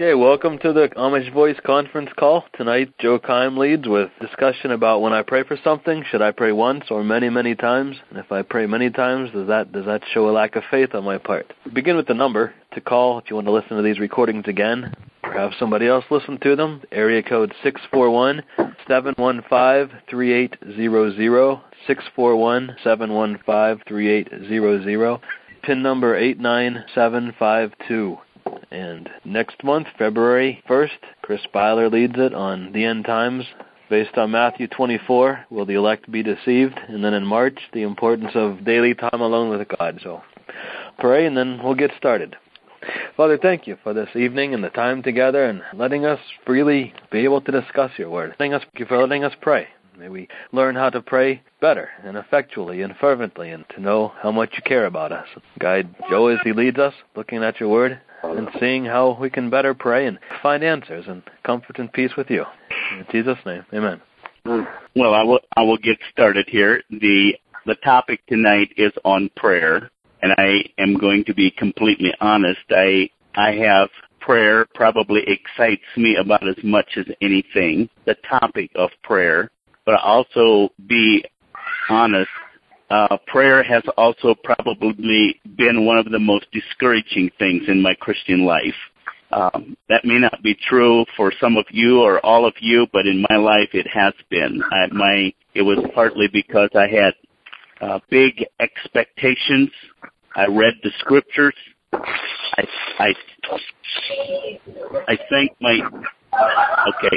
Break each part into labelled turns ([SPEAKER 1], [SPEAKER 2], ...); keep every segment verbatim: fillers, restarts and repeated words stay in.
[SPEAKER 1] Okay, welcome to the Amish Voice conference call. Tonight, Joe Keim leads with discussion about when I pray for something, should I pray once or many, many times? And if I pray many times, does that does that show a lack of faith on my part? Begin with the number to call if you want to listen to these recordings again, or have somebody else listen to them. Area code six four one, seven one five, three eight zero zero, six four one, seven one five, three eight zero zero. PIN number eight nine seven five two. And next month, February first, Chris Byler leads it on the end times, based on Matthew twenty-four, will the elect be deceived? And then in March, the importance of daily time alone with God. So pray, and then we'll get started. Father, thank you for this evening and the time together and letting us freely be able to discuss your word. Thank us, thank you for letting us pray. May we learn how to pray better and effectually and fervently, and to know how much you care about us. Guide Joe as he leads us, looking at your word and seeing how we can better pray and find answers and comfort and peace with you. In Jesus' name, amen.
[SPEAKER 2] Well, I will I will get started here. The the topic tonight is on prayer, and I am going to be completely honest. I I have prayer probably excites me about as much as anything, the topic of prayer. But I'll also be honest, uh, prayer has also probably been one of the most discouraging things in my Christian life. Um, that may not be true for some of you or all of you, but in my life it has been. I, my it was partly because I had uh, big expectations. I read the scriptures. I I I think my okay.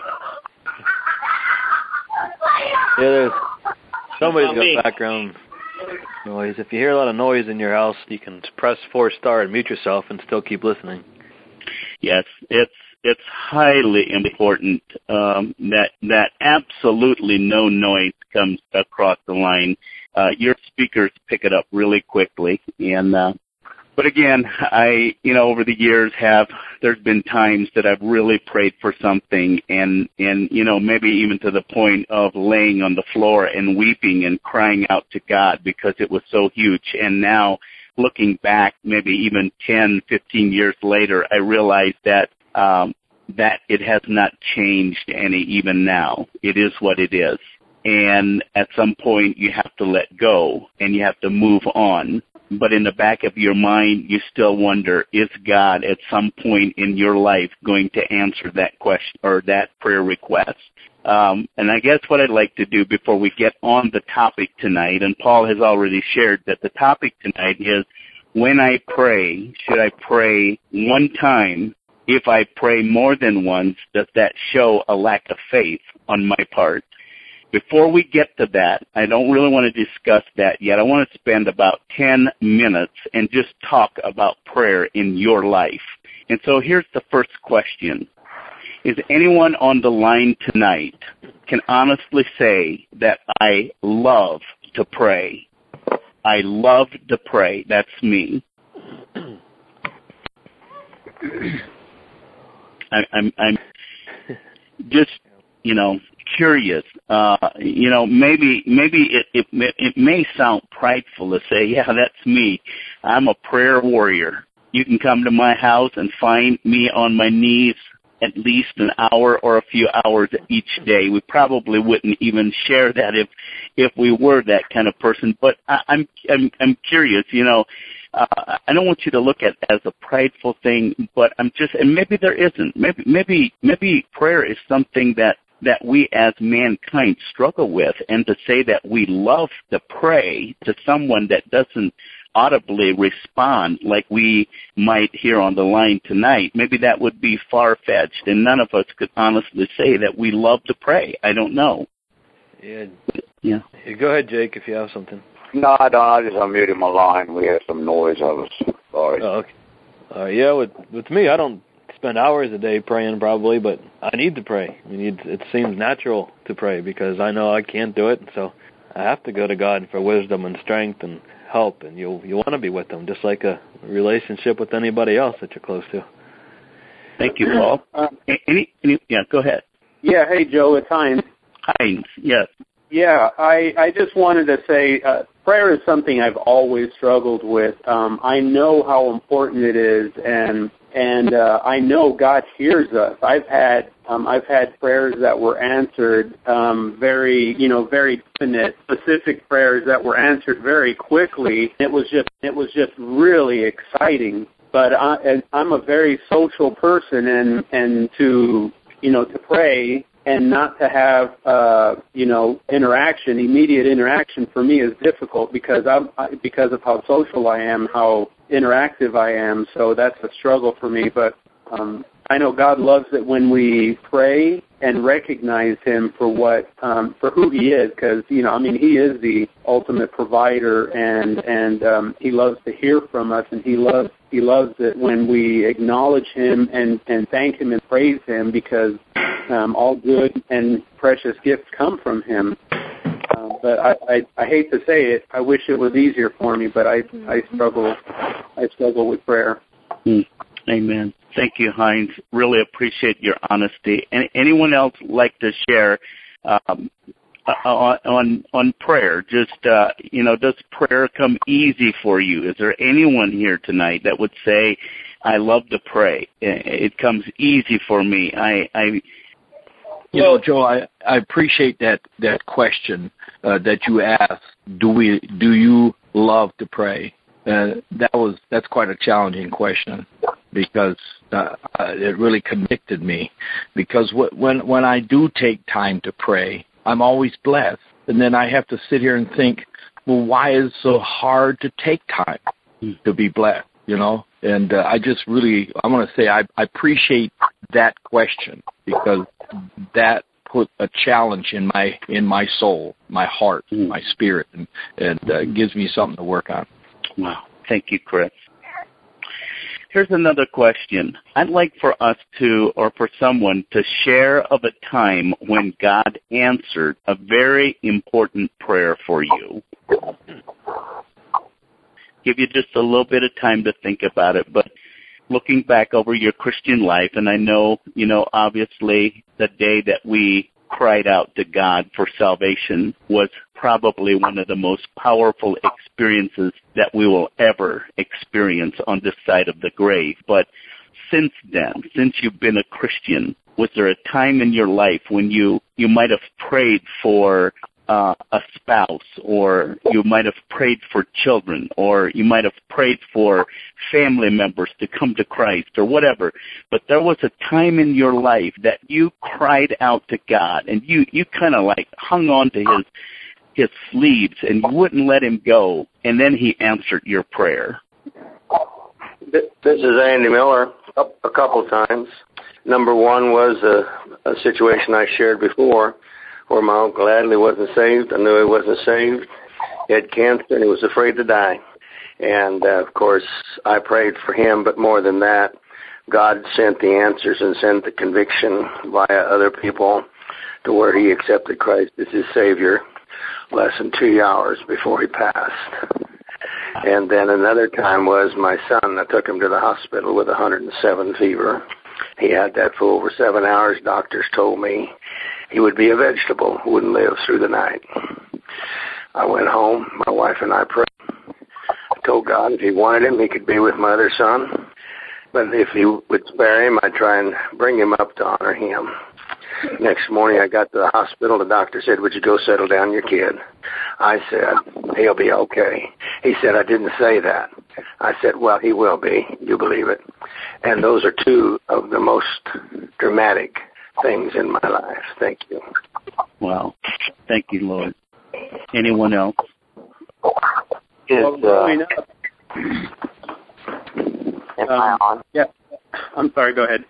[SPEAKER 1] Yeah, there's somebody's got background noise. If you hear a lot of noise in your house, you can press four star and mute yourself and still keep listening.
[SPEAKER 2] Yes, it's it's highly important um, that that absolutely no noise comes across the line. Uh, your speakers pick it up really quickly, and uh, but again, I you know over the years have there's been times that I've really prayed for something, and and you know maybe even to the point of laying on the floor and weeping and crying out to God because it was so huge. And now, looking back, maybe even ten, fifteen years later, I realize that um, that it has not changed any. Even now, it is what it is, and at some point you have to let go and you have to move on. But in the back of your mind, you still wonder, is God at some point in your life going to answer that question or that prayer request? Um, and I guess what I'd like to do before we get on the topic tonight, and Paul has already shared that the topic tonight is, when I pray, should I pray one time? If I pray more than once, does that show a lack of faith on my part? Before we get to that, I don't really want to discuss that yet. I want to spend about ten minutes and just talk about prayer in your life. And so here's the first question. Is anyone on the line tonight can honestly say that I love to pray? I love to pray. That's me. I, I'm, I'm just, you know, curious. Uh, you know, maybe maybe it, it it may sound prideful to say, yeah, that's me. I'm a prayer warrior. You can come to my house and find me on my knees at least an hour or a few hours each day. We probably wouldn't even share that if if we were that kind of person. But I, I'm I'm I'm curious. You know, uh, I don't want you to look at it as a prideful thing, but I'm just, and maybe there isn't. Maybe maybe maybe prayer is something that. that we as mankind struggle with, and to say that we love to pray to someone that doesn't audibly respond like we might hear on the line tonight, maybe that would be far-fetched, and none of us could honestly say that we love to pray. I don't know.
[SPEAKER 1] Yeah.
[SPEAKER 2] Yeah.
[SPEAKER 1] Go ahead, Jake, if you have something.
[SPEAKER 3] No, I don't. I just unmuted my line. We had some noise. I was sorry.
[SPEAKER 1] Oh, okay. Uh, yeah, with with me, I don't spend hours a day praying probably, but I need to pray. I mean, it seems natural to pray because I know I can't do it, so I have to go to God for wisdom and strength and help, and you you want to be with Him, just like a relationship with anybody else that you're close to.
[SPEAKER 2] Thank you, Paul. Uh, any, any, yeah, go ahead.
[SPEAKER 4] Yeah, hey, Joe, it's Heinz.
[SPEAKER 2] Heinz, yes.
[SPEAKER 4] Yeah, I, I just wanted to say uh, prayer is something I've always struggled with. Um, I know how important it is, and and uh, I know God hears us. I've had um, I've had prayers that were answered um, very, you know, very definite, specific prayers that were answered very quickly. It was just it was just really exciting. But I, and I'm a very social person, and and to you know to pray and not to have uh, you know interaction, immediate interaction for me is difficult because I'm because of how social I am, how interactive I am. So that's a struggle for me. But um, I know God loves it when we pray and recognize Him for what um, for who He is, because you know I mean He is the ultimate provider, and and um, He loves to hear from us, and He loves He loves it when we acknowledge Him and and thank Him and praise Him, because um, all good and precious gifts come from Him. Uh, but I, I I hate to say it, I wish it was easier for me, but I I struggle I struggle with prayer.
[SPEAKER 2] Mm. Amen. Thank you, Heinz. Really appreciate your honesty. And anyone else like to share um, on, on on prayer? Just uh, you know, does prayer come easy for you? Is there anyone here tonight that would say, "I love to pray. It comes easy for me"? I, I
[SPEAKER 5] you know, Joe, I, I appreciate that that question uh, that you asked. Do we? Do you love to pray? Uh, that was that's quite a challenging question, because uh, it really convicted me. Because w- when when I do take time to pray, I'm always blessed, and then I have to sit here and think, well, why is it so hard to take time to be blessed? You know, and uh, I just really I want to say I, I appreciate that question, because that put a challenge in my in my soul, my heart, mm. my spirit, and and uh, gives me something to work on.
[SPEAKER 2] Wow. Thank you, Chris. Here's another question. I'd like for us to, or for someone to share of a time when God answered a very important prayer for you. Give you just a little bit of time to think about it, but looking back over your Christian life, and I know, you know, obviously the day that we cried out to God for salvation was probably one of the most powerful experiences that we will ever experience on this side of the grave. But since then, since you've been a Christian, was there a time in your life when you, you might have prayed for uh, a spouse, or you might have prayed for children, or you might have prayed for family members to come to Christ, or whatever, but there was a time in your life that you cried out to God, and you, you kind of like hung on to His his sleeves, and you wouldn't let Him go, and then He answered your prayer?
[SPEAKER 6] This is Andy Miller. A couple times. Number one was a, a situation I shared before, where my Uncle Adley wasn't saved. I knew he wasn't saved. He had cancer, and he was afraid to die. And, uh, of course, I prayed for him, but more than that, God sent the answers and sent the conviction via other people to where he accepted Christ as his Savior less than two hours before he passed. And then another time was my son. I took him to the hospital with one hundred seven fever. He had that for over seven hours. Doctors told me he would be a vegetable, wouldn't live through the night. I went home. My wife and I prayed. I told God if he wanted him, he could be with my other son. But if he would spare him, I'd try and bring him up to honor him. Next morning, I got to the hospital. The doctor said, "Would you go settle down your kid?" I said, "He'll be okay." He said, "I didn't say that." I said, "Well, he will be. You believe it." And those are two of the most dramatic things in my life. Thank you.
[SPEAKER 2] Wow. Thank you, Lord. Anyone else?
[SPEAKER 3] Is, uh, am I on?
[SPEAKER 4] Yeah. I'm sorry. Go ahead.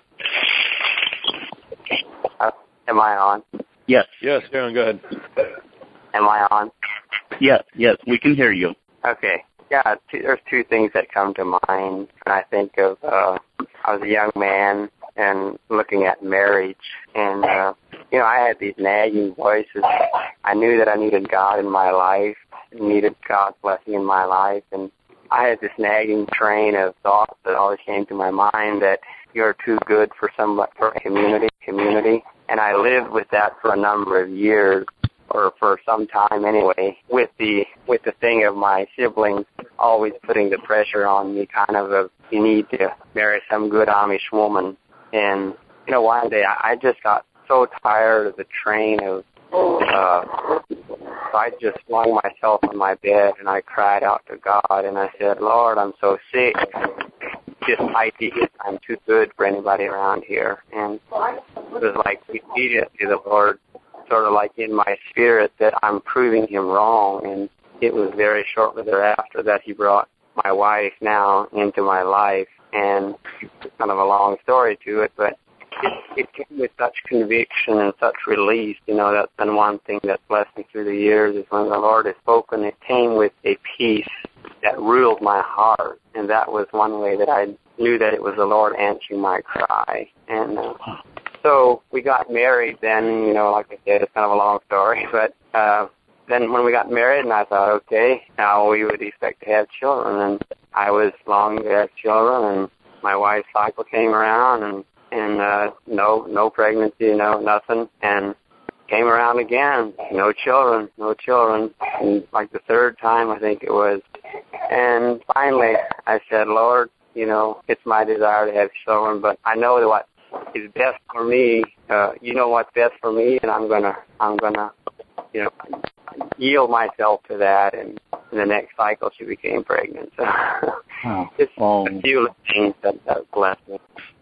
[SPEAKER 3] Uh, am I on?
[SPEAKER 2] Yes.
[SPEAKER 1] Yes, Aaron, go ahead.
[SPEAKER 3] Am I on?
[SPEAKER 2] Yes, yes, we can hear you.
[SPEAKER 3] Okay. Yeah, two, there's two things that come to mind when I think of, uh, I was a young man and looking at marriage, and, uh, you know, I had these nagging voices. I knew that I needed God in my life, needed God's blessing in my life, and I had this nagging train of thoughts that always came to my mind that you're too good for some for a community, community, and I lived with that for a number of years, or for some time anyway, with the with the thing of my siblings always putting the pressure on me, kind of of you need to marry some good Amish woman. And, you know, one day I, I just got so tired of the train of, uh, so I just flung myself on my bed and I cried out to God and I said, Lord, I'm so sick. This idea is I'm too good for anybody around here. And it was like immediately the Lord sort of like in my spirit that I'm proving him wrong. And it was very shortly thereafter that he brought my wife now into my life. And it's kind of a long story to it, but it, it came with such conviction and such release. You know, that's been one thing that's blessed me through the years is when the Lord has spoken, it came with a peace that ruled my heart. And that was one way that I knew that it was the Lord answering my cry. And uh, so we got married then, you know, like I said, it's kind of a long story, but uh, then when we got married, and I thought, okay, now we would expect to have children. And I was longing to have children, and my wife's cycle came around, and, and uh, no no pregnancy, no nothing. And came around again, no children, no children. And like the third time, I think it was. And finally, I said, Lord, you know, it's my desire to have children, but I know that what is best for me. Uh, you know what's best for me, and I'm gonna, I'm gonna, you know, yield myself to that. And in the next cycle, she became pregnant. So
[SPEAKER 2] oh.
[SPEAKER 3] just
[SPEAKER 2] oh.
[SPEAKER 3] a few things that, that blessed me.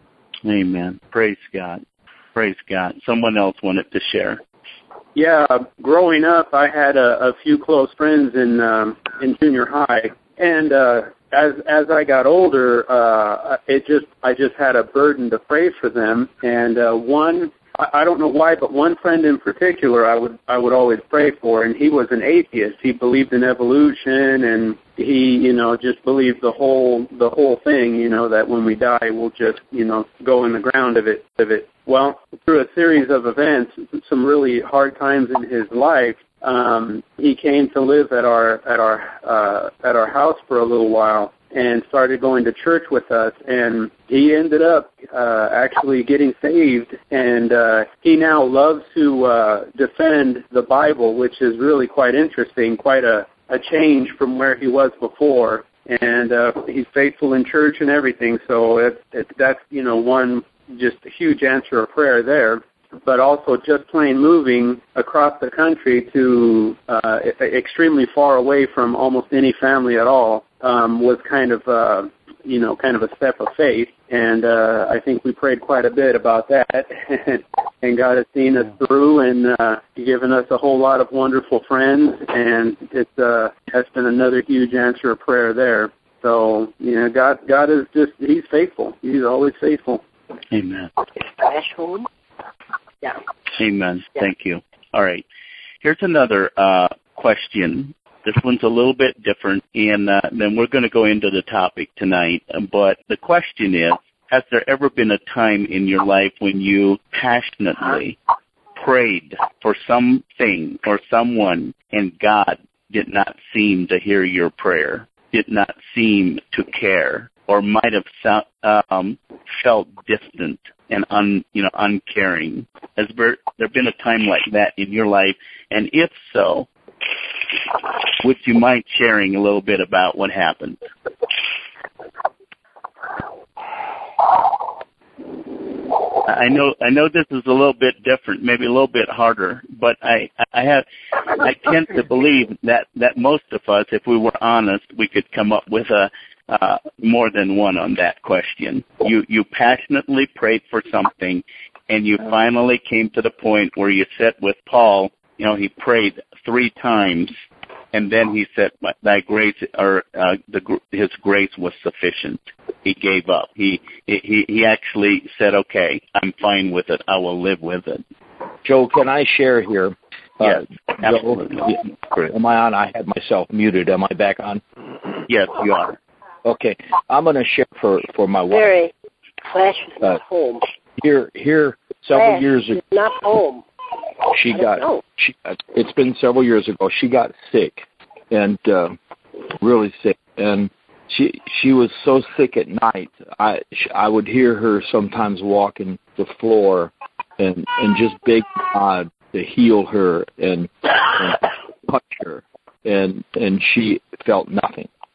[SPEAKER 2] Amen. Praise God. Praise God. Someone else wanted to share.
[SPEAKER 4] Yeah, growing up, I had a, a few close friends in um, in junior high, and uh, as as I got older, uh, it just I just had a burden to pray for them. And uh, one, I, I don't know why, but one friend in particular, I would I would always pray for, and he was an atheist. He believed in evolution, and he, you know, just believed the whole the whole thing. You know, that when we die, we'll just, you know, go in the ground of it of it. Well, through a series of events, some really hard times in his life, um, he came to live at our at our uh, at our house for a little while and started going to church with us. And he ended up uh, actually getting saved, and uh, he now loves to uh, defend the Bible, which is really quite interesting, quite a, a change from where he was before. And uh, he's faithful in church and everything. So it, it, that's, you know, one just a huge answer of prayer there. But also just plain moving across the country to uh, extremely far away from almost any family at all um, was kind of, uh, you know, kind of a step of faith. And uh, I think we prayed quite a bit about that. And God has seen us through and uh, given us a whole lot of wonderful friends. And it's uh, that's been another huge answer of prayer there. So, you know, God, God is just, he's faithful. He's always faithful.
[SPEAKER 2] Amen.
[SPEAKER 7] Yeah.
[SPEAKER 2] Amen.
[SPEAKER 7] Yeah.
[SPEAKER 2] Thank you. All right. Here's another uh, question. This one's a little bit different, and uh, then we're going to go into the topic tonight. But the question is, has there ever been a time in your life when you passionately prayed for something or someone and God did not seem to hear your prayer, did not seem to care, or might have so, um, felt distant and un, you know, uncaring? Has there, there been a time like that in your life? And if so, would you mind sharing a little bit about what happened? I know, I know this is a little bit different, maybe a little bit harder, but I, I have, I tend to believe that, that most of us, if we were honest, we could come up with a, uh, more than one on that question. You, you passionately prayed for something, and you finally came to the point where you said with Paul, you know, he prayed three times, and then he said, "Thy grace, or uh, the, his grace was sufficient." He gave up. He he he actually said, "Okay, I'm fine with it. I will live with it."
[SPEAKER 5] Joe, can I share here?
[SPEAKER 2] Yes,
[SPEAKER 5] uh,
[SPEAKER 2] absolutely.
[SPEAKER 5] Joe, am I on? I had myself muted. Am I back on?
[SPEAKER 2] Yes, you are.
[SPEAKER 5] Okay, I'm going to share for for my wife.
[SPEAKER 7] Mary, Flash is
[SPEAKER 5] uh,
[SPEAKER 7] not home.
[SPEAKER 5] Here here several
[SPEAKER 7] Flash
[SPEAKER 5] years ago.
[SPEAKER 7] is not home.
[SPEAKER 5] She
[SPEAKER 7] I
[SPEAKER 5] got.
[SPEAKER 7] don't know.
[SPEAKER 5] She. It's been several years ago. She got sick, and uh, really sick, and she she was so sick at night. I I would hear her sometimes walking the floor, and and just beg God to heal her and, and touch her, and and she felt nothing.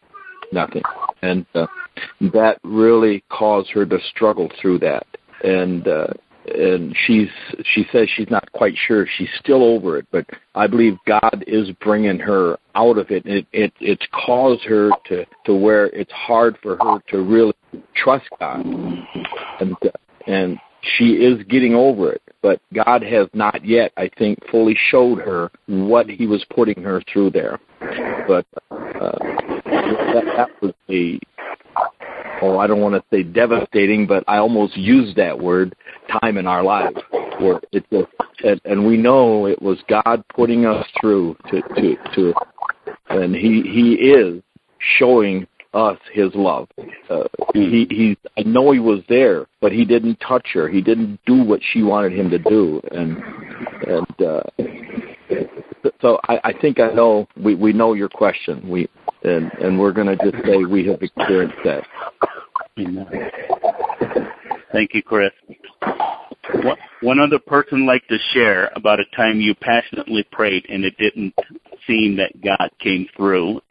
[SPEAKER 5] nothing. And uh, that really caused her to struggle through that. And uh, and she's she says she's not quite sure. She's still over it, but I believe God is bringing her out of it. It it it's caused her to, to where it's hard for her to really trust God, and uh, and she is getting over it. But God has not yet, I think, fully showed her what He was putting her through there. But uh, that, that was a oh, I don't want to say devastating, but I almost used that word, time in our lives. Where it just, and, and we know it was God putting us through to, to, to and He He is showing us His love. Uh, he, he, I know He was there, but He didn't touch her. He didn't do what she wanted Him to do, and and uh, so I, I think I know we, we know your question. We and and we're going to just say we have experienced that.
[SPEAKER 2] Amen. Thank you, Chris. What, one other person like to share about a time you passionately prayed and it didn't seem that God came through.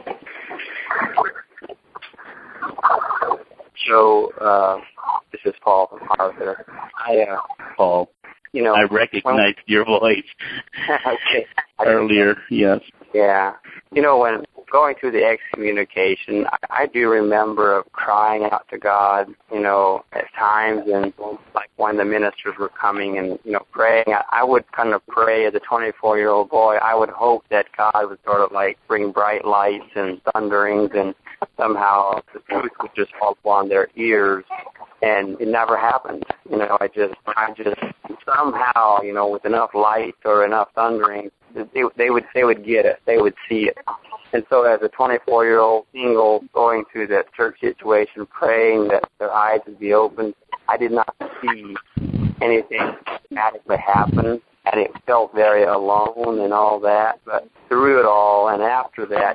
[SPEAKER 3] So, uh, this is Paul from Arthur. I, uh,
[SPEAKER 2] Paul,
[SPEAKER 3] you know,
[SPEAKER 2] I recognized when, your voice
[SPEAKER 3] okay.
[SPEAKER 2] earlier. Yes.
[SPEAKER 3] Yeah. You know, when going through the excommunication, I, I do remember of crying out to God, you know, at times, and like when the ministers were coming and, you know, praying, I, I would kind of pray as a twenty-four-year-old boy. I would hope that God would sort of like bring bright lights and thunderings, and somehow the truth would just fall upon their ears. And it never happened. You know, I just, I just somehow, you know, with enough light or enough thundering, they, they would, they would get it. They would see it. And so, as a twenty-four-year-old single going through that church situation, praying that their eyes would be opened, I did not see anything dramatically happen, and it felt very alone and all that. But through it all, and after that,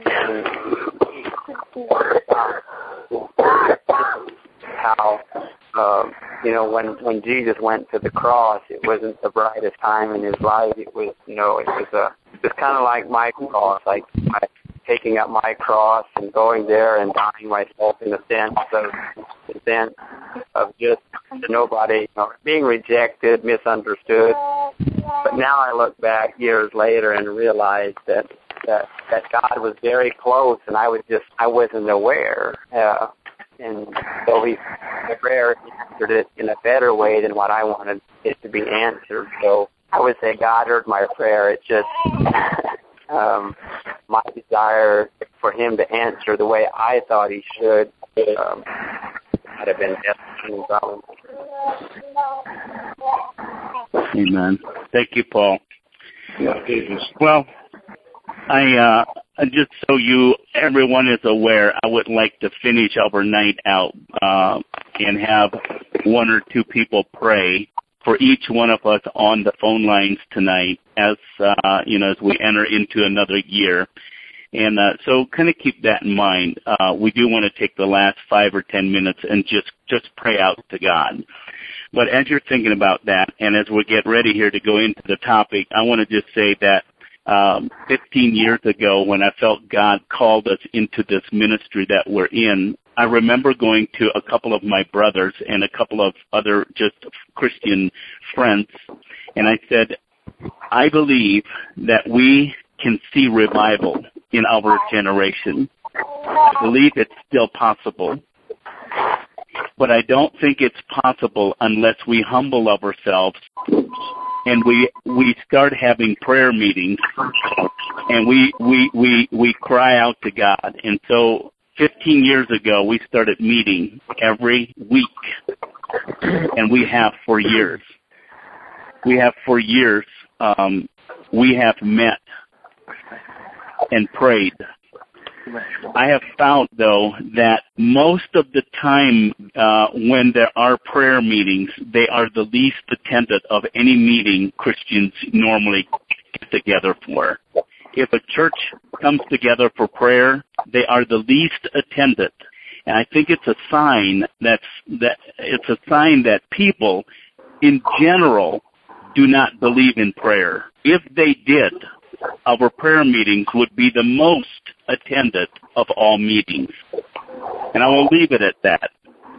[SPEAKER 3] how. Uh, you know, when, when Jesus went to the cross, it wasn't the brightest time in his life. It was, you know, it was a, it was kind of like my cross, like my, taking up my cross and going there and dying myself in the sense of, the sense of just nobody, you know, being rejected, misunderstood. But now I look back years later and realize that, that, that God was very close, and I was just, I wasn't aware. Uh, And so he, the prayer answered it in a better way than what I wanted it to be answered. So I would say God heard my prayer. It's just um, my desire for him to answer the way I thought he should um, might have been destiny problem.
[SPEAKER 2] Amen. Thank you, Paul. Well, I uh, just so you, everyone is aware, I would like to finish our night out uh, and have one or two people pray for each one of us on the phone lines tonight, as uh, you know, as we enter into another year. And uh, so, kind of keep that in mind. Uh, we do want to take the last five or ten minutes and just just pray out to God. But as you're thinking about that, and as we get ready here to go into the topic, I want to just say that. Um, fifteen years ago, when I felt God called us into this ministry that we're in, I remember going to a couple of my brothers and a couple of other just Christian friends, and I said, I believe that we can see revival in our generation. I believe it's still possible, but I don't think it's possible unless we humble ourselves and we we start having prayer meetings, and we, we, we, we cry out to God. And so fifteen years ago, we started meeting every week, and we have for years. We have for years, um, we have met and prayed. I have found, though, that most of the time uh, when there are prayer meetings, they are the least attended of any meeting Christians normally get together for. If a church comes together for prayer, they are the least attended. And I think it's a sign that's that it's a sign that people in general do not believe in prayer. If they did, our prayer meetings would be the most attended of all meetings. And I will leave it at that.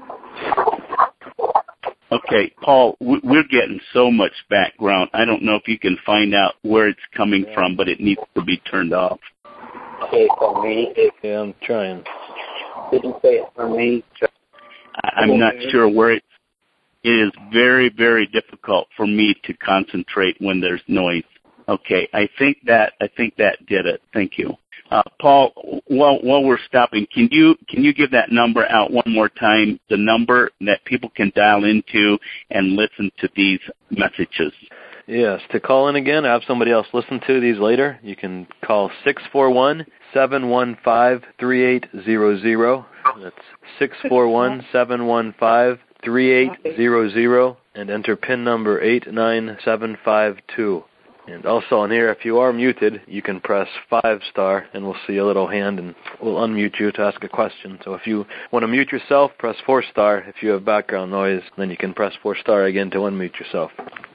[SPEAKER 2] Okay, Paul, we're getting so much background. I don't know if you can find out where it's coming from, but it needs to be turned off.
[SPEAKER 3] Okay, for me.
[SPEAKER 1] Yeah, I'm trying.
[SPEAKER 3] Did you say it for me?
[SPEAKER 2] I'm not sure where it's. It is very, very difficult for me to concentrate when there's noise. Okay, I think that I think that did it. Thank you. Uh, Paul, while, while we're stopping, can you can you give that number out one more time, the number that people can dial into and listen to these messages?
[SPEAKER 1] Yes, to call in again, have somebody else listen to these later, you can call six four one, seven one five, three eight zero zero. That's six four one, seven one five, three eight zero zero, and enter PIN number eight nine seven five two. And also on here, if you are muted, you can press five star, and we'll see a little hand, and we'll unmute you to ask a question. So if you want to mute yourself, press four star. If you have background noise, then you can press four star again to unmute yourself.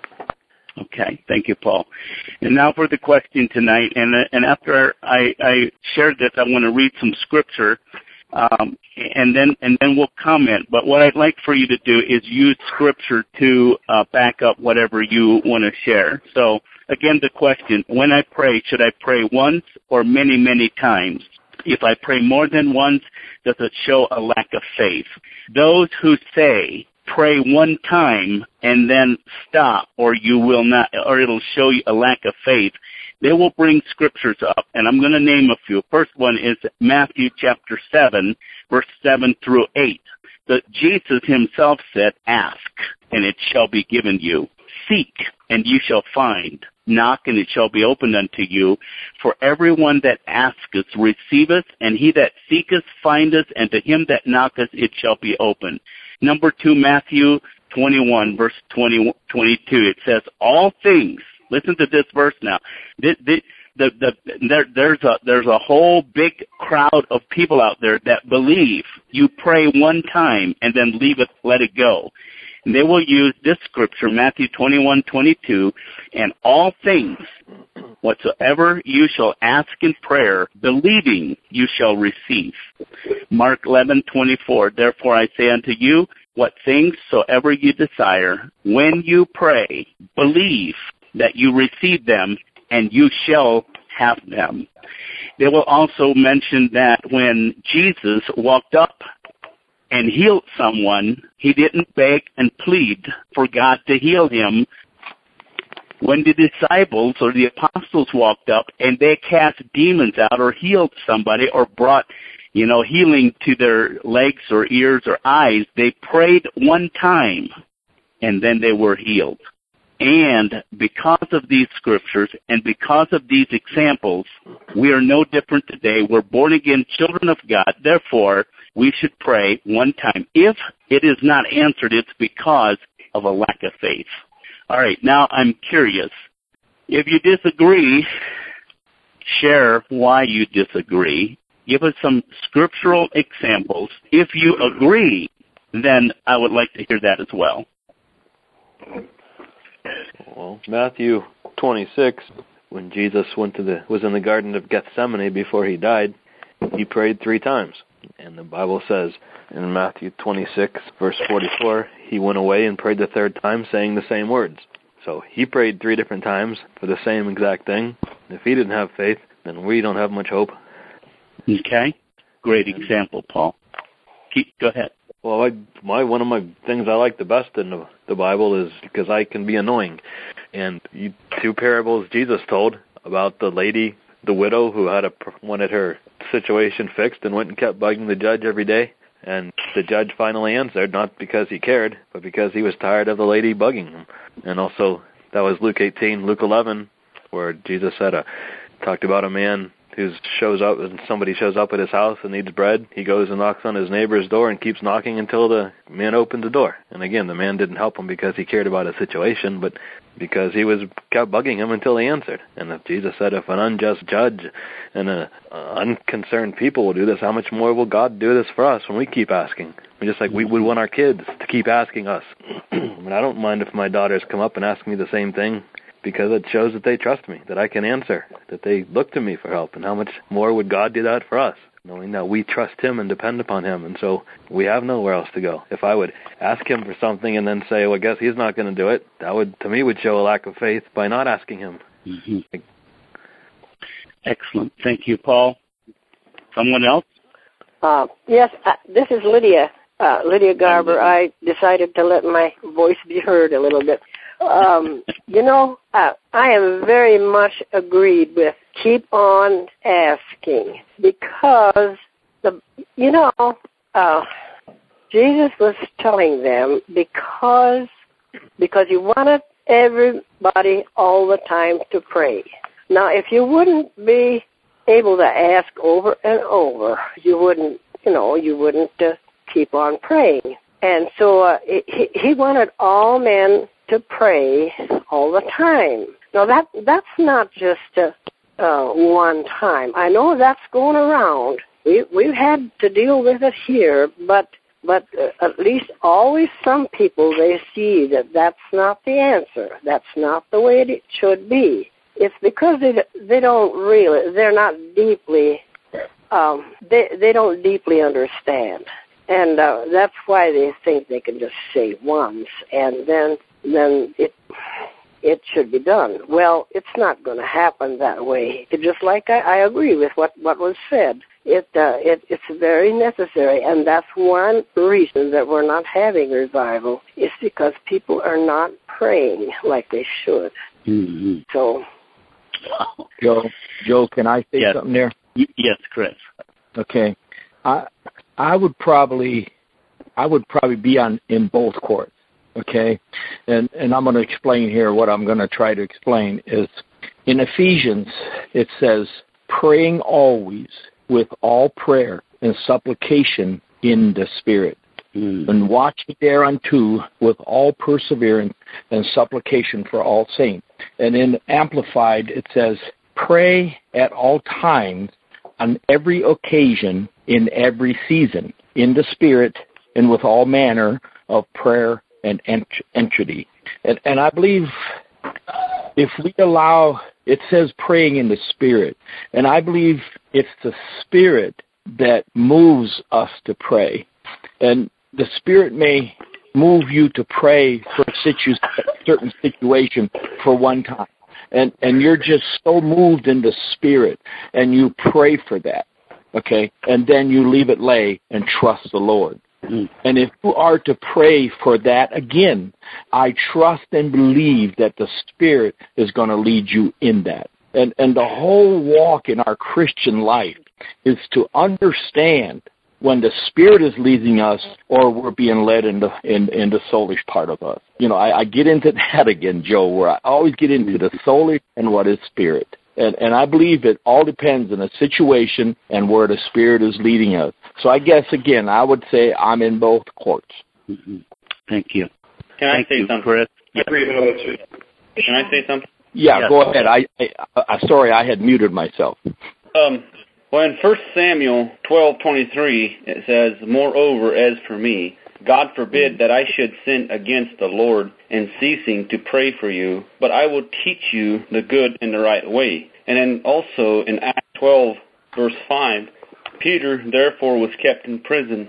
[SPEAKER 2] Okay, thank you, Paul. And now for the question tonight. And uh, and after I, I shared this, I want to read some scripture, um, and then and then we'll comment. But what I'd like for you to do is use scripture to uh, back up whatever you want to share. So. Again, the question, when I pray, should I pray once or many, many times? If I pray more than once, does it show a lack of faith? Those who say, pray one time and then stop, or you will not, or it'll show you a lack of faith, they will bring scriptures up, and I'm going to name a few. First one is Matthew chapter seven, verse seven through eight. That Jesus himself said, ask, and it shall be given you. Seek, and you shall find. Knock, and it shall be opened unto you. For everyone that asketh receiveth, and he that seeketh findeth, and to him that knocketh it shall be opened. Number two, Matthew twenty-one, verse twenty, twenty-two. It says, all things, listen to this verse now. The, the, the, the, there, there's, a, there's a whole big crowd of people out there that believe you pray one time and then leave it, let it go. And they will use this scripture, Matthew twenty-one, twenty-two, and all things whatsoever you shall ask in prayer, believing you shall receive. Mark eleven, twenty-four, therefore I say unto you, what things soever you desire, when you pray, believe that you receive them, and you shall have them. They will also mention that when Jesus walked up and healed someone, he didn't beg and plead for God to heal him. When the disciples or the apostles walked up and they cast demons out or healed somebody or brought, you know, healing to their legs or ears or eyes, they prayed one time and then they were healed. And because of these scriptures and because of these examples, we are no different today. We're born again children of God. Therefore, we should pray one time. If it is not answered, it's because of a lack of faith. All right, now I'm curious. If you disagree, share why you disagree. Give us some scriptural examples. If you agree, then I would like to hear that as well.
[SPEAKER 1] Well, Matthew twenty-six, when Jesus went to the was in the Garden of Gethsemane before he died, he prayed three times. And the Bible says in Matthew twenty-six, verse forty-four, he went away and prayed the third time, saying the same words. So he prayed three different times for the same exact thing. If he didn't have faith, then we don't have much hope.
[SPEAKER 2] Okay. Great example, Paul. Keep, go ahead.
[SPEAKER 1] Well, I, my one of my things I like the best in the, the Bible is because I can be annoying. And you, two parables Jesus told about the lady, the widow, who had a, wanted her situation fixed and went and kept bugging the judge every day. And the judge finally answered, not because he cared, but because he was tired of the lady bugging him. And also, that was Luke eighteen, Luke eleven, where Jesus said, uh, talked about a man who shows up, and somebody shows up at his house and needs bread. He goes and knocks on his neighbor's door and keeps knocking until the man opens the door. And again, the man didn't help him because he cared about his situation, but because he was kept bugging him until he answered. And if Jesus said, if an unjust judge and a, uh, unconcerned people will do this, how much more will God do this for us when we keep asking? We're just like we would want our kids to keep asking us. And I don't mind if my daughters come up and ask me the same thing, because it shows that they trust me, that I can answer, that they look to me for help. And how much more would God do that for us? knowing that we trust him and depend upon him, and so we have nowhere else to go. If I would ask him for something and then say, well, I guess he's not going to do it, that would, to me, would show a lack of faith by not asking him.
[SPEAKER 2] Mm-hmm. Excellent. Thank you, Paul. Someone else?
[SPEAKER 7] Uh, yes, uh, this is Lydia. Uh, Lydia Garber. I decided to let my voice be heard a little bit. Um, you know, uh, I am very much agreed with keep on asking, because, the you know, uh, Jesus was telling them because because he wanted everybody all the time to pray. Now, if you wouldn't be able to ask over and over, you wouldn't, you know, you wouldn't uh, keep on praying. And so uh, he, he wanted all men to pray all the time. Now, that that's not just uh, uh, one time. I know that's going around. We, we've had to deal with it here, but but uh, at least always some people, they see that that's not the answer. That's not the way it should be. It's because they they don't really, they're not deeply, um, they they don't deeply understand. And uh, that's why they think they can just say once, and then then it it should be done. Well, it's not going to happen that way. It just like I, I agree with what, what was said. It, uh, it it's very necessary, and that's one reason that we're not having revival, is because people are not praying like they should.
[SPEAKER 2] Mm-hmm.
[SPEAKER 7] So,
[SPEAKER 5] Joe, Joe, can I say
[SPEAKER 2] yes.
[SPEAKER 5] something there?
[SPEAKER 2] Yes, Chris.
[SPEAKER 5] Okay, I I would probably I would probably be on in both courts. Okay, and and I'm going to explain here what I'm going to try to explain is in Ephesians it says praying always with all prayer and supplication in the Spirit, mm. and watching thereunto with all perseverance and supplication for all saints. And in Amplified it says pray at all times, on every occasion, in every season, in the Spirit, and with all manner of prayer and entreaty. And, and I believe if we allow, it says praying in the Spirit, and I believe it's the Spirit that moves us to pray. And the Spirit may move you to pray for a situ- certain situation for one time. And, and you're just so moved in the Spirit, and you pray for that, okay? And then you leave it lay and trust the Lord. Mm. And if you are to pray for that again, I trust and believe that the Spirit is going to lead you in that. And, and the whole walk in our Christian life is to understand when the Spirit is leading us or we're being led in the, in, in the soulish part of us. You know, I, I get into that again, Joe, where I always get into the soulish and what is Spirit. And, and I believe it all depends on the situation and where the Spirit is leading us. So I guess, again, I would say I'm in both courts.
[SPEAKER 2] Mm-hmm. Thank you.
[SPEAKER 8] Can I
[SPEAKER 2] Thank
[SPEAKER 8] say
[SPEAKER 2] you,
[SPEAKER 8] something?
[SPEAKER 2] Chris.
[SPEAKER 8] I agree with what you. Can I say something?
[SPEAKER 5] Yeah,
[SPEAKER 2] yes.
[SPEAKER 5] Go ahead. I, I, I sorry, I had muted myself.
[SPEAKER 8] Um, well, in First Samuel twelve twenty-three, it says, "Moreover, as for me, God forbid that I should sin against the Lord in ceasing to pray for you, but I will teach you the good and the right way." And then also in Acts twelve, verse five, Peter therefore was kept in prison,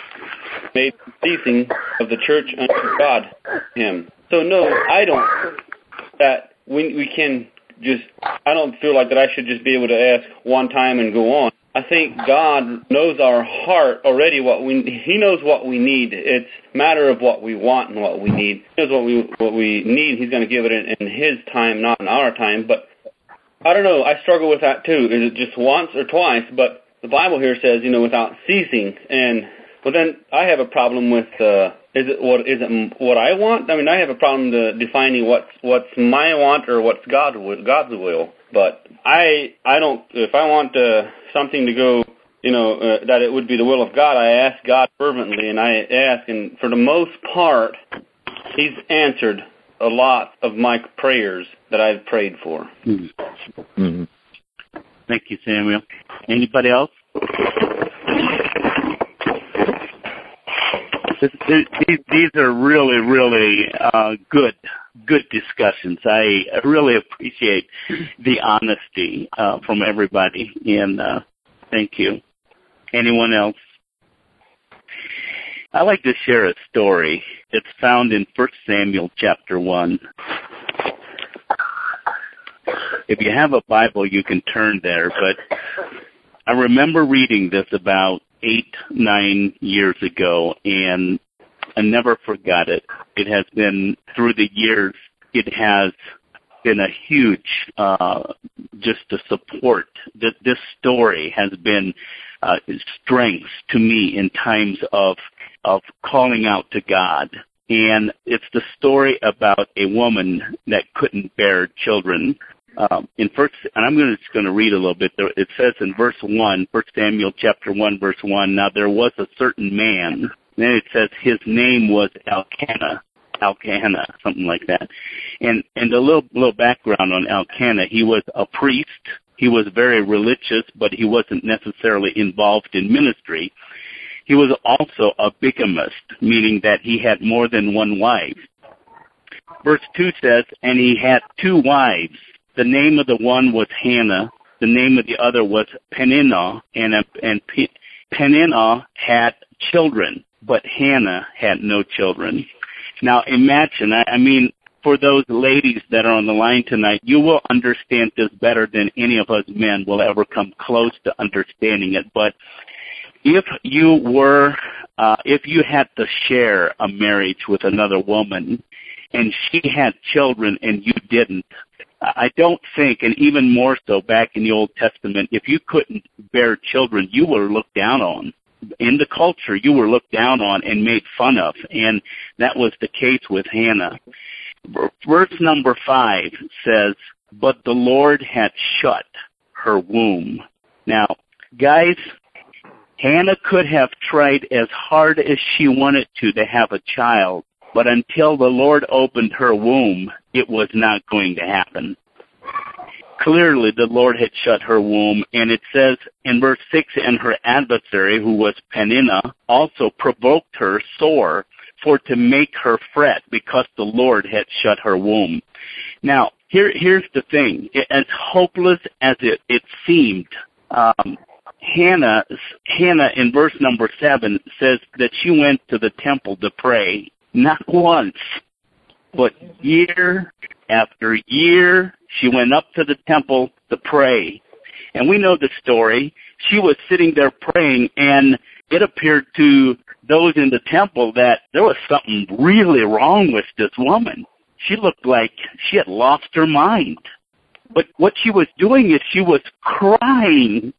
[SPEAKER 8] made ceasing of the church unto God him. So no, I don't that we we can just I don't feel like that I should just be able to ask one time and go on. I think God knows our heart already. What we He knows what we need. It's a matter of what we want and what we need. He knows what we what we need. He's going to give it in, in His time, not in our time. But I don't know. I struggle with that too. Is it just once or twice? But the Bible here says, you know, without ceasing. And well, then I have a problem with. Uh, is it what is it what I want? I mean, I have a problem to defining what's what's my want or what's God God's will. But I I don't. If I want uh, something to go, you know, uh, that it would be the will of God, I ask God fervently, and I ask, and for the most part, He's answered a lot of my prayers that I've prayed for.
[SPEAKER 2] Mm-hmm. Mm-hmm. Thank you, Samuel. Anybody else? These, these are really, really uh, good, good discussions. I really appreciate the honesty uh, from everybody, and uh, thank you. Anyone else? I like to share a story. It's found in First Samuel chapter one. If you have a Bible, you can turn there, but I remember reading this about eight, nine years ago, and I never forgot it. It has been, through the years, it has been a huge, uh, just a support. This, this story has been uh, strength to me in times of of calling out to God. And it's the story about a woman that couldn't bear children. Um, in first, and I'm gonna, just going to read a little bit. It says in verse one, First Samuel chapter one, verse one. Now there was a certain man. Then it says his name was Elkanah, Elkanah, something like that. And and a little little background on Elkanah. He was a priest. He was very religious, but he wasn't necessarily involved in ministry. He was also a bigamist, meaning that he had more than one wife. Verse two says, and he had two wives. The name of the one was Hannah. The name of the other was Peninnah. And, and Peninnah had children, but Hannah had no children. Now imagine, I, I mean, for those ladies that are on the line tonight, you will understand this better than any of us men will ever come close to understanding it. But if you were, uh, if you had to share a marriage with another woman and she had children and you didn't, I don't think, and even more so back in the Old Testament, if you couldn't bear children, you were looked down on. In the culture, you were looked down on and made fun of, and that was the case with Hannah. Verse number five says, but the Lord had shut her womb. Now, guys, Hannah could have tried as hard as she wanted to to have a child, but until the Lord opened her womb, it was not going to happen. Clearly, the Lord had shut her womb, and it says in verse six, and her adversary, who was Peninnah, also provoked her sore for to make her fret because the Lord had shut her womb. Now, here, here's the thing. As hopeless as it, it seemed, um, Hannah, Hannah in verse number seven says that she went to the temple to pray, not once, but year after year. She went up to the temple to pray. And we know the story. She was sitting there praying, and it appeared to those in the temple that there was something really wrong with this woman. She looked like she had lost her mind. But what she was doing is she was crying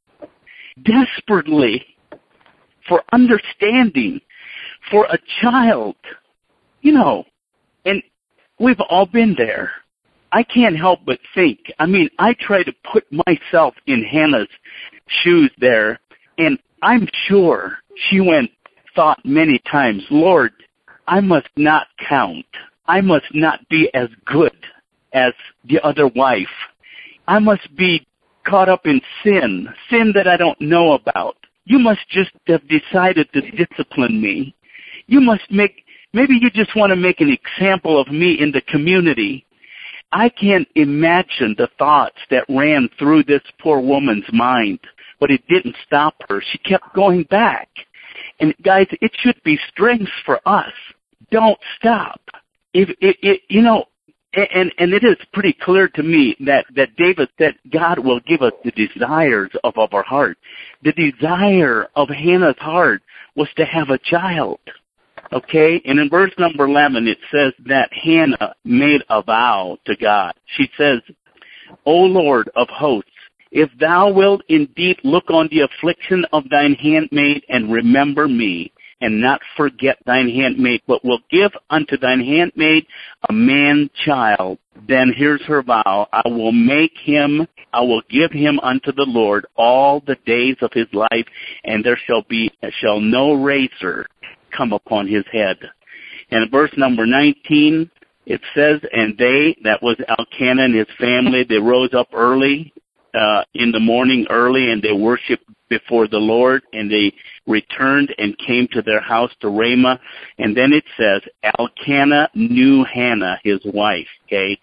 [SPEAKER 2] desperately for understanding, for a child. You know, and we've all been there. I can't help but think, I mean, I try to put myself in Hannah's shoes there, and I'm sure she went, thought many times, Lord, I must not count. I must not be as good as the other wife. I must be caught up in sin, sin that I don't know about. You must just have decided to discipline me. You must make, maybe you just want to make an example of me in the community. I can't imagine the thoughts that ran through this poor woman's mind, but it didn't stop her. She kept going back. And guys, it should be strength for us. Don't stop. If it, it you know, and and it is pretty clear to me that that David said God will give us the desires of, of our heart. The desire of Hannah's heart was to have a child. Okay, and in verse number eleven, it says that Hannah made a vow to God. She says, O Lord of hosts, if thou wilt indeed look on the affliction of thine handmaid and remember me, and not forget thine handmaid, but will give unto thine handmaid a man child, then here's her vow, I will make him, I will give him unto the Lord all the days of his life, and there shall be, shall no razor come upon his head. And in verse number nineteen, it says, and they, that was Elkanah and his family, they rose up early, uh, in the morning early, and they worshiped before the Lord, and they returned and came to their house to Ramah. And then it says, Elkanah knew Hannah, his wife, okay?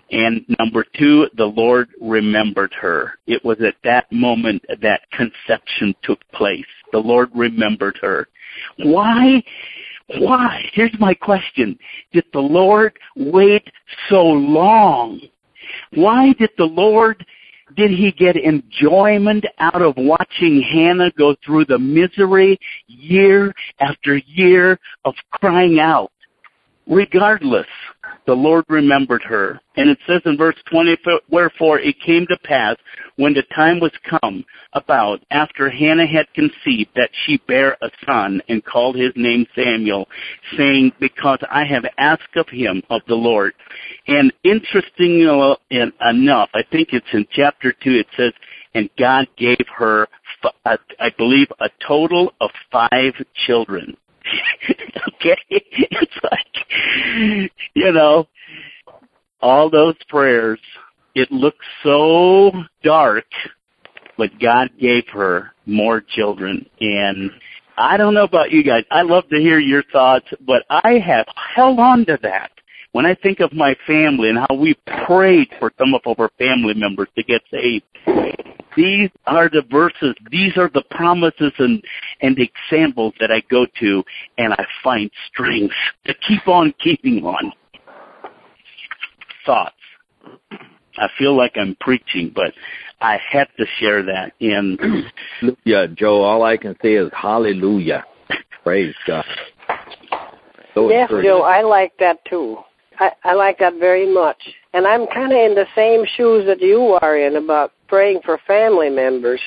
[SPEAKER 2] And number two, the Lord remembered her. It was at that moment that conception took place. The Lord remembered her. Why? Why? Here's my question. Did the Lord wait so long? Why did the Lord, did he get enjoyment out of watching Hannah go through the misery year after year of crying out? Regardless, the Lord remembered her. And it says in verse twenty, wherefore it came to pass when the time was come about after Hannah had conceived that she bare a son and called his name Samuel, saying, because I have asked of him of the Lord. And interesting enough, I think it's in chapter two, it says, and God gave her, I believe, a total of five children. Okay? It's like, you know, all those prayers, it looked so dark, but God gave her more children. And I don't know about you guys. I love to hear your thoughts, but I have held on to that. When I think of my family and how we prayed for some of our family members to get saved, these are the verses, these are the promises and, and examples that I go to, and I find strength to keep on keeping on. Thoughts. I feel like I'm preaching, but I had to share that. And
[SPEAKER 5] yeah, Joe, all I can say is hallelujah. Praise God. So
[SPEAKER 7] yes, Joe, I like that too. I, I like that very much. And I'm kind of in the same shoes that you are in about praying for family members.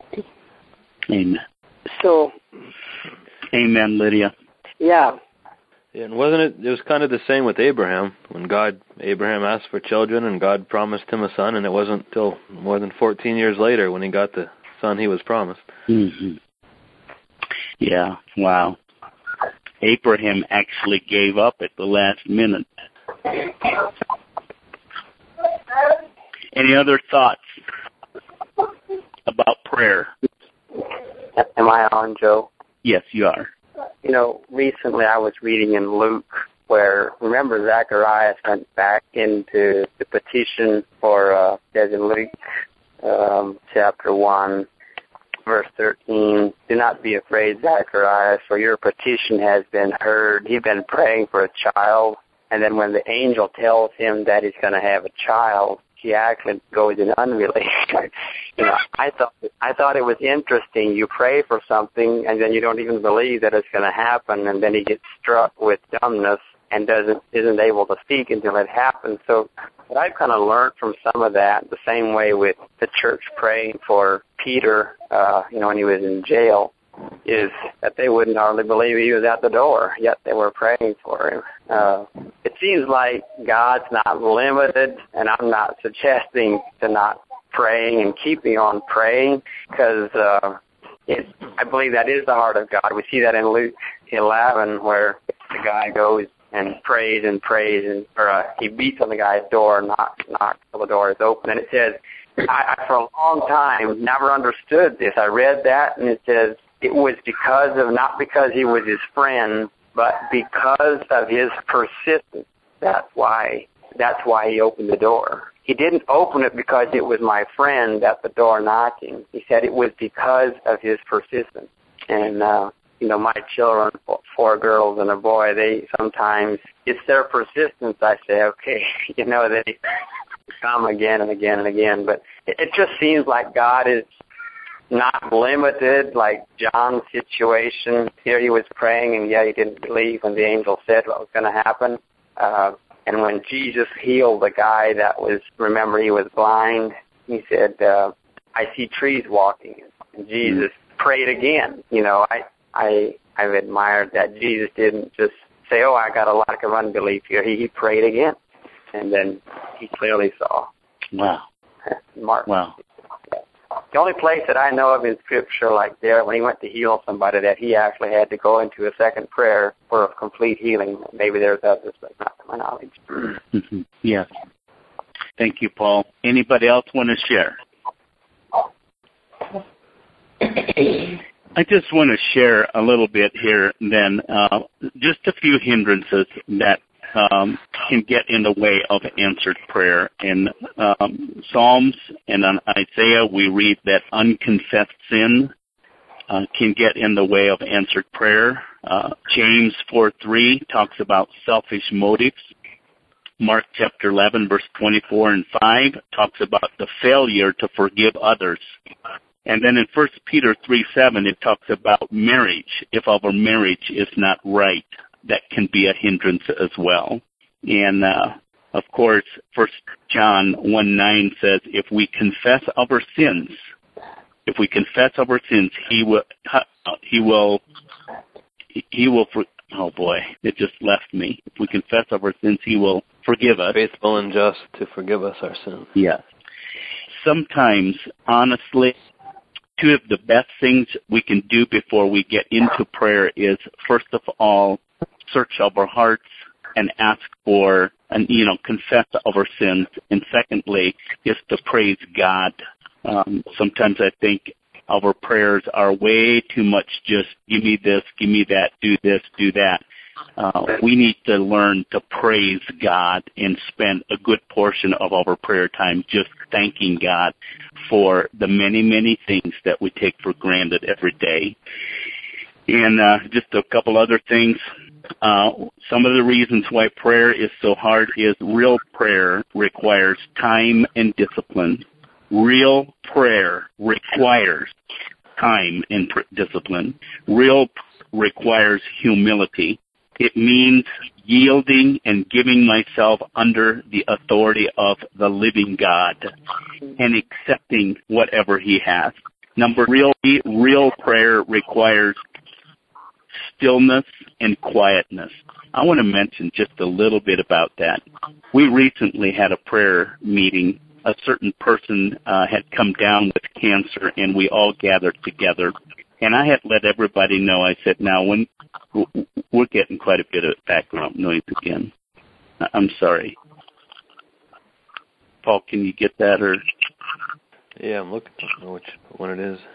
[SPEAKER 2] Amen.
[SPEAKER 7] So.
[SPEAKER 2] Amen, Lydia.
[SPEAKER 7] Yeah.
[SPEAKER 1] Yeah, and wasn't it, it was kind of the same with Abraham, when God, Abraham asked for children and God promised him a son, and it wasn't until more than fourteen years later when he got the son he was promised.
[SPEAKER 2] Mm-hmm. Yeah, wow. Abraham actually gave up at the last minute. Any other thoughts about prayer?
[SPEAKER 3] Am I on, Joe?
[SPEAKER 2] Yes, you are.
[SPEAKER 3] You know, recently I was reading in Luke where, remember, Zacharias went back into the petition for, uh, says in Luke um, chapter one, verse thirteen, do not be afraid, Zacharias, for your petition has been heard. He'd been praying for a child, and then when the angel tells him that he's going to have a child, he actually goes in unbelief. You know, I thought I thought it was interesting. You pray for something, and then you don't even believe that it's going to happen, and then he gets struck with dumbness and doesn't isn't able to speak until it happens. So, what I've kind of learned from some of that, the same way with the church praying for Peter, uh, you know, when he was in jail, is that they wouldn't hardly believe he was at the door, yet they were praying for him. Uh, it seems like God's not limited, and I'm not suggesting to not praying and keeping on praying, because uh, it, I believe that is the heart of God. We see that in Luke eleven, where the guy goes and prays and prays, and or uh, he beats on the guy's door, knocks, knocks till the door is open, and it says, I, I for a long time never understood this. I read that, and it says, it was because of, not because he was his friend, but because of his persistence. That's why, that's why he opened the door. He didn't open it because it was my friend at the door knocking. He said it was because of his persistence. And, uh, you know, my children, four girls and a boy, they sometimes, it's their persistence. I say, okay, you know, they come again and again and again. But it, it just seems like God is not limited, like John's situation. Here he was praying, and yet he didn't believe when the angel said what was going to happen. Uh, and when Jesus healed the guy that was, remember, he was blind, he said, uh, I see trees walking. And Jesus mm-hmm. prayed again. You know, I, I, I've admired that Jesus didn't just say, oh, I got a lack of unbelief here. He, he prayed again. And then he clearly saw.
[SPEAKER 2] Wow.
[SPEAKER 3] Mark.
[SPEAKER 2] Wow.
[SPEAKER 3] The only place that I know of in Scripture like there, when he went to heal somebody, that he actually had to go into a second prayer for a complete healing. Maybe there's others, but not to my knowledge.
[SPEAKER 2] Mm-hmm. Yes. Thank you, Paul. Anybody else want to share? I just want to share a little bit here then, uh, just a few hindrances that um, can get in the way of answered prayer. In um, Psalms and on Isaiah, we read that unconfessed sin uh, can get in the way of answered prayer. Uh, James four three talks about selfish motives. Mark chapter eleven, verse twenty-four and five talks about the failure to forgive others. And then in First Peter three seven, it talks about marriage. If our marriage is not right, that can be a hindrance as well. And, uh, of course, First John one nine says, if we confess our sins, if we confess our sins, he will, he will, he will, oh boy, it just left me. If we confess our sins, he will forgive us.
[SPEAKER 1] Faithful and just to forgive us our sins.
[SPEAKER 2] Yes. Sometimes, honestly, two of the best things we can do before we get into prayer is, first of all, search our hearts and ask for, and you know, confess our sins. And secondly, is to praise God. Um, sometimes I think our prayers are way too much just, give me this, give me that, do this, do that. Uh, we need to learn to praise God and spend a good portion of our prayer time just thanking God for the many, many things that we take for granted every day. And uh, just a couple other things. Uh, some of the reasons why prayer is so hard is real prayer requires time and discipline. Real prayer requires time and pr- discipline. Real p- requires humility. It means yielding and giving myself under the authority of the living God and accepting whatever He has. Number real, real prayer requires stillness and quietness. I want to mention just a little bit about that. We recently had a prayer meeting. A certain person uh, had come down with cancer, and we all gathered together. And I had let everybody know. I said, now, when we're getting quite a bit of background noise again. I'm sorry. Paul, can you get that? Or
[SPEAKER 1] Yeah, I'm looking. I don't know which one it is.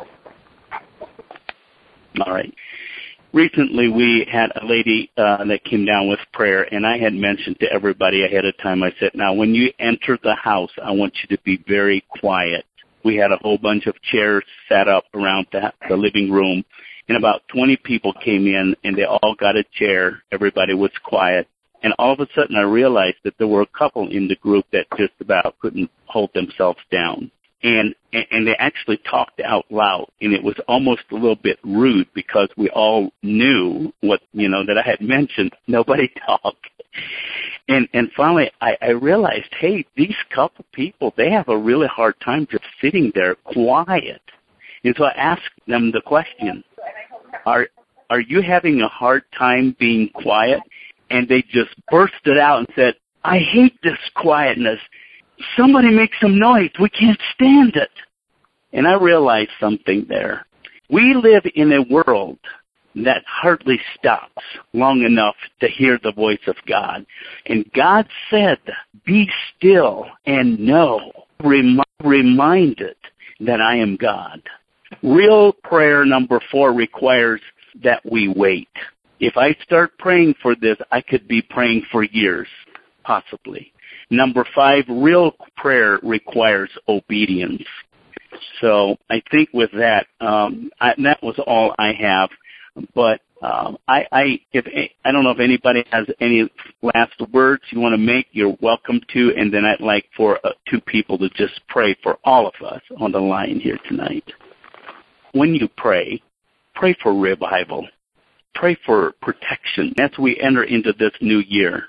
[SPEAKER 2] All right. Recently, we had a lady uh, that came down with prayer, and I had mentioned to everybody ahead of time, I said, now, when you enter the house, I want you to be very quiet. We had a whole bunch of chairs set up around the, the living room, and about twenty people came in, and they all got a chair. Everybody was quiet. And all of a sudden, I realized that there were a couple in the group that just about couldn't hold themselves down. And, and they actually talked out loud, and it was almost a little bit rude because we all knew what, you know, that I had mentioned. Nobody talked. And, and finally, I, I realized, hey, these couple people, they have a really hard time just sitting there quiet. And so I asked them the question, are, are you having a hard time being quiet? And they just bursted out and said, I hate this quietness. Somebody make some noise. We can't stand it. And I realized something there. We live in a world that hardly stops long enough to hear the voice of God. And God said, be still and know, rem- reminded that I am God. Real prayer number four requires that we wait. If I start praying for this, I could be praying for years, possibly. Number five, real prayer requires obedience. So I think with that, um, I, that was all I have. But um, I, I, if I don't know if anybody has any last words you want to make, you're welcome to. And then I'd like for uh, two people to just pray for all of us on the line here tonight. When you pray, pray for revival. Pray for protection as we enter into this new year.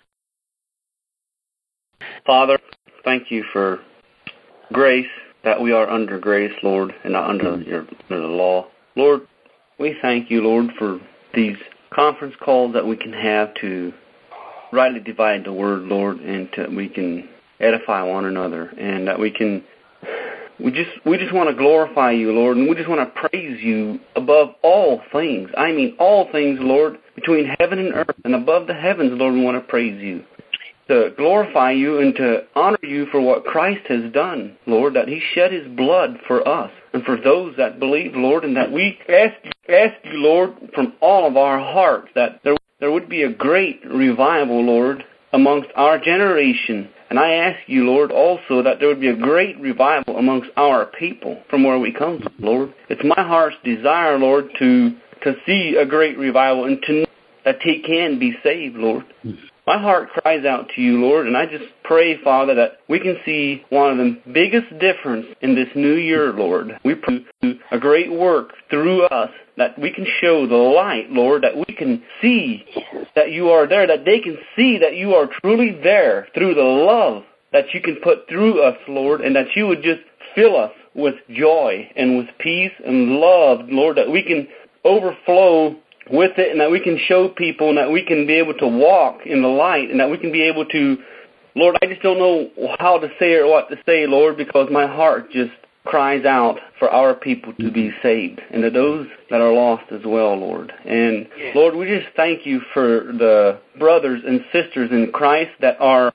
[SPEAKER 8] Father, thank you for grace, that we are under grace, Lord, and not under your under the law. Lord, we thank you, Lord, for these conference calls that we can have to rightly divide the word, Lord, and to, we can edify one another, and that we can we just we just want to glorify you, Lord, and we just want to praise you above all things. I mean all things, Lord, between heaven and earth, and above the heavens, Lord, we want to praise you, to glorify you and to honor you for what Christ has done, Lord, that he shed his blood for us and for those that believe, Lord, and that we ask, ask you, Lord, from all of our hearts that there, there there would be a great revival, Lord, amongst our generation. And I ask you, Lord, also that there would be a great revival amongst our people from where we come from, Lord. It's my heart's desire, Lord, to to see a great revival and to know that he can be saved, Lord. My heart cries out to you, Lord, and I just pray, Father, that we can see one of the biggest difference in this new year, Lord. We pray a great work through us, that we can show the light, Lord, that we can see that you are there, that they can see that you are truly there through the love that you can put through us, Lord, and that you would just fill us with joy and with peace and love, Lord, that we can overflow with it, and that we can show people, and that we can be able to walk in the light, and that we can be able to, Lord, I just don't know how to say or what to say, Lord, because my heart just cries out for our people to be saved, and to those that are lost as well, Lord. And, Lord, we just thank you for the brothers and sisters in Christ that are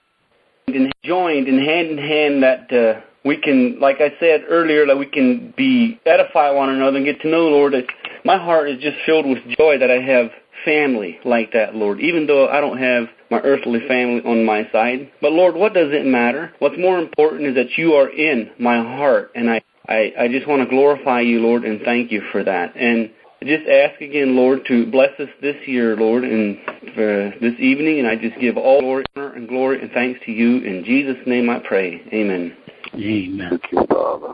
[SPEAKER 8] joined in hand in hand, that uh, we can, like I said earlier, that we can be edify one another and get to know, Lord, that my heart is just filled with joy that I have family like that, Lord, even though I don't have my earthly family on my side. But, Lord, what does it matter? What's more important is that you are in my heart, and I, I, I just want to glorify you, Lord, and thank you for that. And I just ask again, Lord, to bless us this year, Lord, and for this evening, and I just give all glory, honor, and glory and thanks to you. In Jesus' name I pray. Amen.
[SPEAKER 9] Amen. Thank you, Father.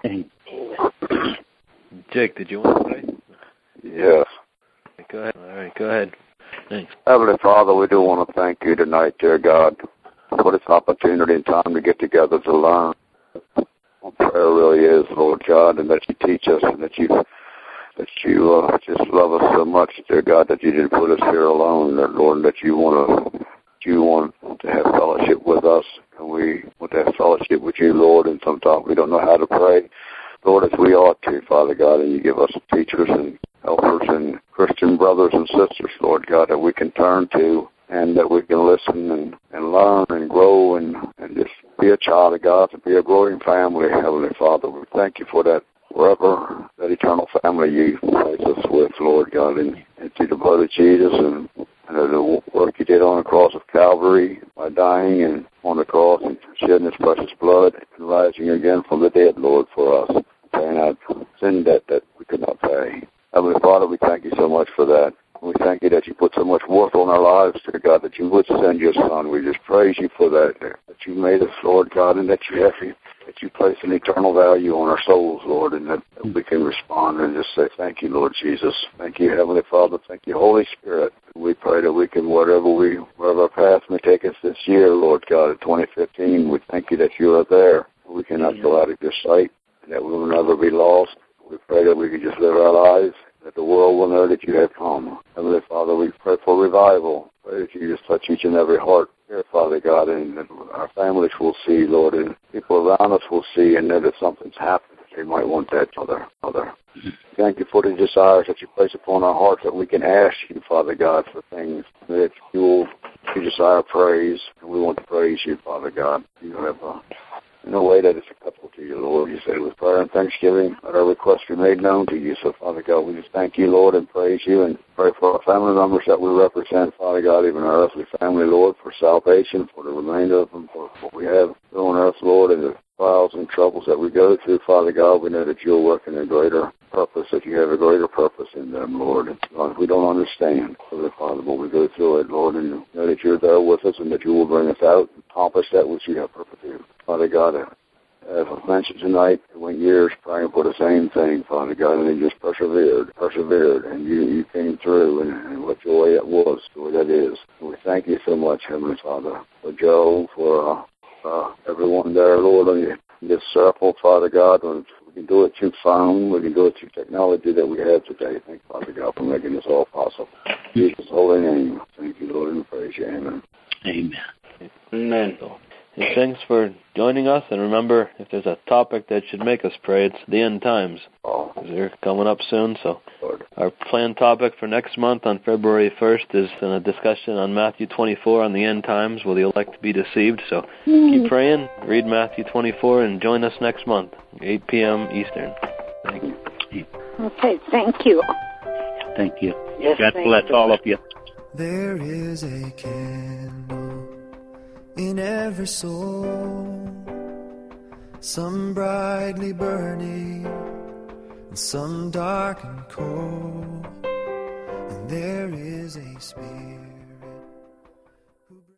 [SPEAKER 1] Amen. Jake, did you want to pray?
[SPEAKER 9] Yes.
[SPEAKER 1] Go ahead. All right, go ahead. Thanks.
[SPEAKER 9] Heavenly Father, we do want to thank you tonight, dear God, for this opportunity and time to get together to learn what prayer really is, Lord God, and that you teach us, and that you that you uh, just love us so much, dear God, that you didn't put us here alone, that, Lord, that you want to you want to have fellowship with us, and we want to have fellowship with you, Lord, and sometimes we don't know how to pray, Lord, as we ought to, Father God, and you give us teachers and helpers and Christian brothers and sisters, Lord God, that we can turn to, and that we can listen and, and learn and grow and, and just be a child of God, to be a growing family, Heavenly Father. We thank you for that forever, that eternal family you place us with, Lord God, and, and through the blood of Jesus and, and the work you did on the cross of Calvary by dying and on the cross and shedding his precious blood and rising again from the dead, Lord, for us, paying out sin debt that we could not pay. Heavenly Father, we thank you so much for that. We thank you that you put so much worth on our lives, dear God, that you would send your Son. We just praise you for that, that you made us, Lord God, and that you have that you place an eternal value on our souls, Lord, and that we can respond and just say thank you, Lord Jesus. Thank you, Heavenly Father. Thank you, Holy Spirit. We pray that we can, whatever we, wherever our path may take us this year, Lord God, in twenty fifteen, we thank you that you are there. We cannot go out of your sight, and that we will never be lost. We pray that we can just live our lives, that the world will know that you have come. Heavenly Father, we pray for revival. Pray that you just touch each and every heart here, Father God, and that our families will see, Lord, and people around us will see, and know that something's happened. They might want that, Father. Father. Thank you for the desires that you place upon our hearts, that we can ask you, Father God, for things that you will you desire praise, and we want to praise you, Father God. You have a in a way that is acceptable to you, Lord. You said with prayer and thanksgiving, that our requests be made known to you. So, Father God, we just thank you, Lord, and praise you, and pray for our family members that we represent, Father God, even our earthly family, Lord, for salvation, for the remainder of them, for what we have on earth, Lord, and the trials and troubles that we go through, Father God. We know that you're working a greater purpose, that you have a greater purpose in them, Lord. And Lord, we don't understand, Father, but we go through it, Lord, and know that you're there with us and that you will bring us out and accomplish that which you have purpose to. Father God, as I've mentioned tonight, I went years praying for the same thing, Father God, and they just persevered, persevered, and you, you came through, and, and what joy it was, joy that is. And we thank you so much, Heavenly Father, for Joe, for uh, uh, everyone there, Lord, in this circle, Father God. And we can do it through phone, we can do it through technology that we have today. Thank you, Father God, for making this all possible. In Jesus' holy name, thank you, Lord, and praise you. Amen.
[SPEAKER 8] Amen. Amen.
[SPEAKER 1] And thanks for joining us. And remember, if there's a topic that should make us pray, it's the end times.
[SPEAKER 9] Oh.
[SPEAKER 1] They're coming up soon. So our planned topic for next month on February first is a discussion on Matthew twenty-four on the end times. Will the elect be deceived? So keep praying, read Matthew twenty-four, and join us next month, eight p.m. Eastern. Thank you.
[SPEAKER 10] Okay, thank you.
[SPEAKER 2] Thank you.
[SPEAKER 10] Yes,
[SPEAKER 2] God
[SPEAKER 10] thank
[SPEAKER 2] bless
[SPEAKER 10] you.
[SPEAKER 2] all of you.
[SPEAKER 10] There is a candle in every soul, some brightly burning and some dark and cold, and there is a spirit